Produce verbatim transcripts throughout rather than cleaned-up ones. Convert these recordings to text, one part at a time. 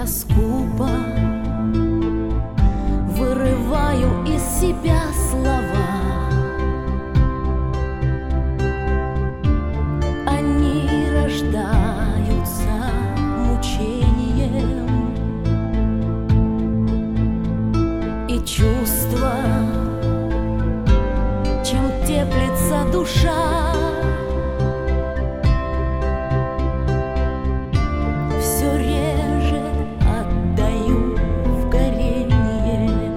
скупо вырываю из себя слова. Они рождаются мучением, и чувства, чем теплится душа, все реже отдаю в горение.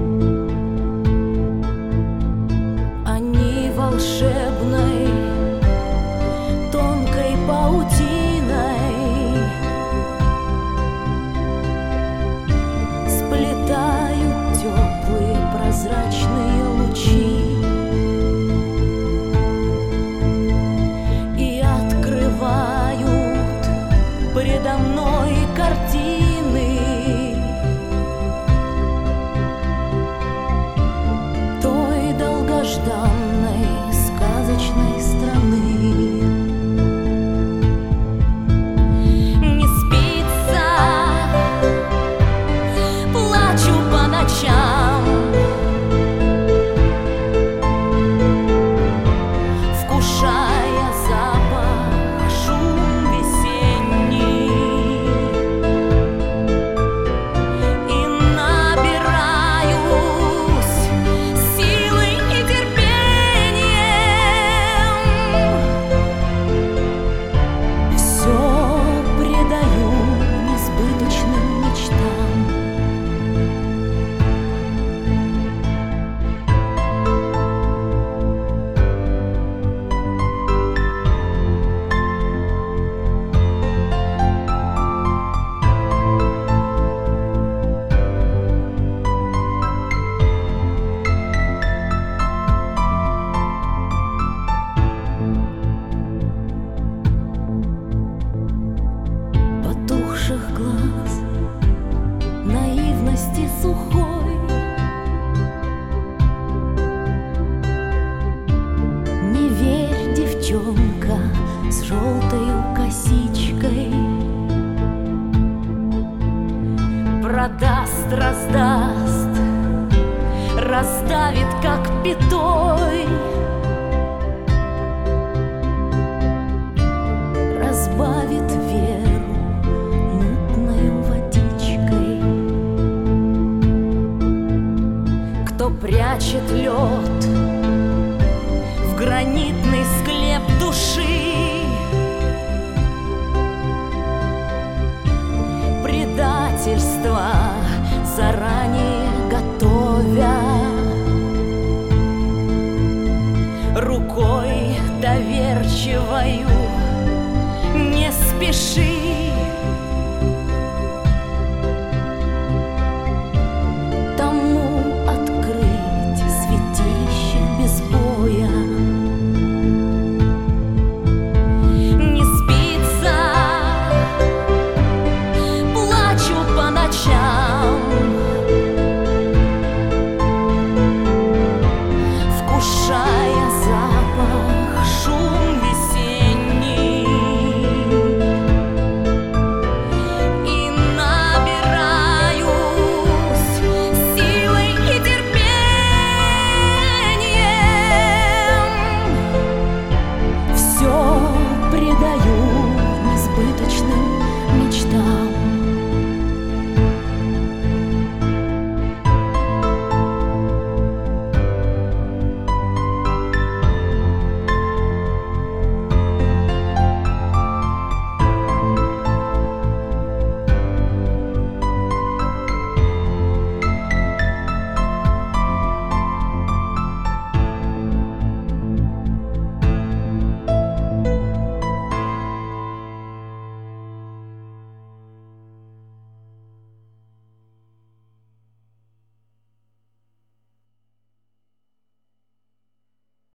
Они волшебной тонкой паутиной сплетают теплые прозрачные лучи и открывают предо мной картины той долгожданной сказочной страны. Не спится, плачу по ночам, вкушая запах, шум весенний, и набираюсь силы и терпением. Все предаю несбыточным мечтам. Потухших глаз, наивности сухой, не верь, девчонка с желтою косичкой, продаст, раздаст, раздавит как пятой, разбавит веру мутною водичкой. Кто прячет лед в гранитный склеп души, предательство заранее готовя, рукой доверчивою не спеши